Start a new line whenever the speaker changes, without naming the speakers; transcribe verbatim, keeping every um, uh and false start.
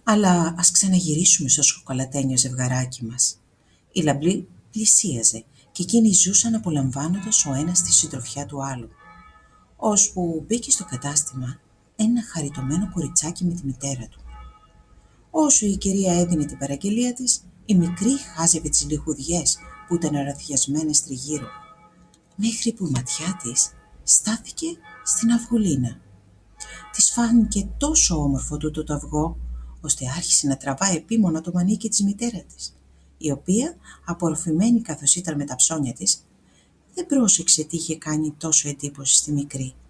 Αλλά ας ξαναγυρίσουμε στο σοκολατένιο ζευγαράκι μας. Η Λαμπλή πλησίαζε και εκείνοι ζούσαν απολαμβάνοντας ο ένας τη συντροφιά του άλλου. Ώσπου μπήκε στο κατάστημα ένα χαριτωμένο κοριτσάκι με τη μητέρα του. Όσο η κυρία έδινε την παραγγελία της, η μικρή χάζευε τις λιχουδιές που ήταν αραδιασμένες τριγύρω, μέχρι που η ματιά της στάθηκε στην αυγουλίνα. Της φάνηκε τόσο όμορφο τούτο το αυγό, ώστε άρχισε να τραβάει επίμονα το μανίκι της μητέρα της, η οποία, απορροφημένη καθώς ήταν με τα ψώνια της, δεν πρόσεξε τι είχε κάνει τόσο εντύπωση στη μικρή.